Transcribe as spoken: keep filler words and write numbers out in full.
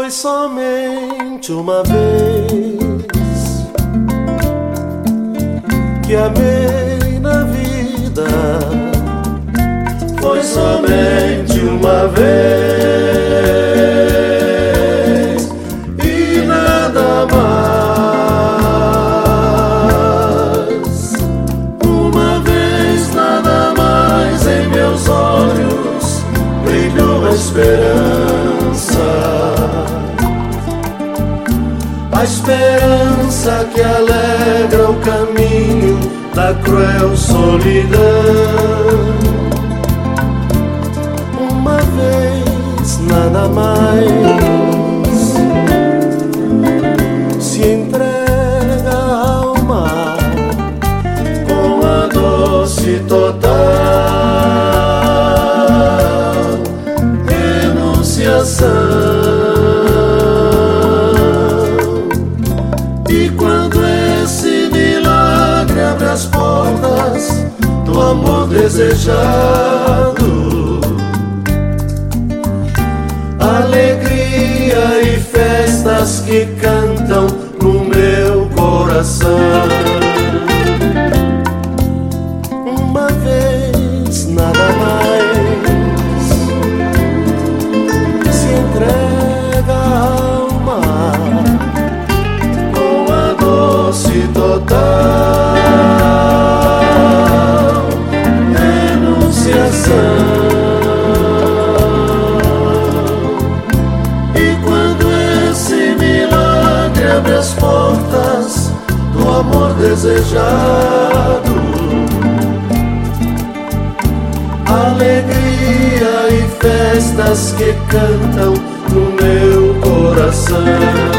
Foi somente uma vez que amei na vida. Foi somente uma vez e nada mais. Uma vez, nada mais, em meus olhos brilhou a esperança. A esperança que alegra o caminho da cruel solidão. Uma vez, nada mais, se entrega a alma com a doce total renunciação. E quando esse milagre abre as portas do amor desejado, alegria e festas que cantam no meu coração. Uma vez, nada mais, se entrega a alma com a doce total renunciação. Abre as portas do amor desejado, alegria e festas que cantam no meu coração.